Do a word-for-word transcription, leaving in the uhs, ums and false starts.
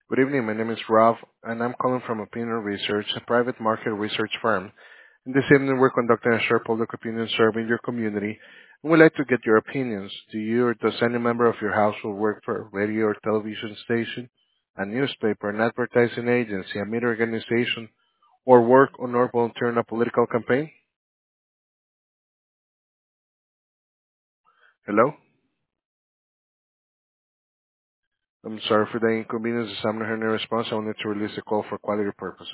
Good evening. My name is Rob, and I'm calling from Opinion Research, a private market research firm. In this evening, we're conducting a short public opinion survey in your community, and we'd like to get your opinions. Do you or does any member of your household work for a radio or television station, a newspaper, an advertising agency, a media organization, or work on or volunteer in a political campaign? Hello? I'm sorry for the inconvenience. As I'm not hearing a response, I wanted to release the call for quality purposes.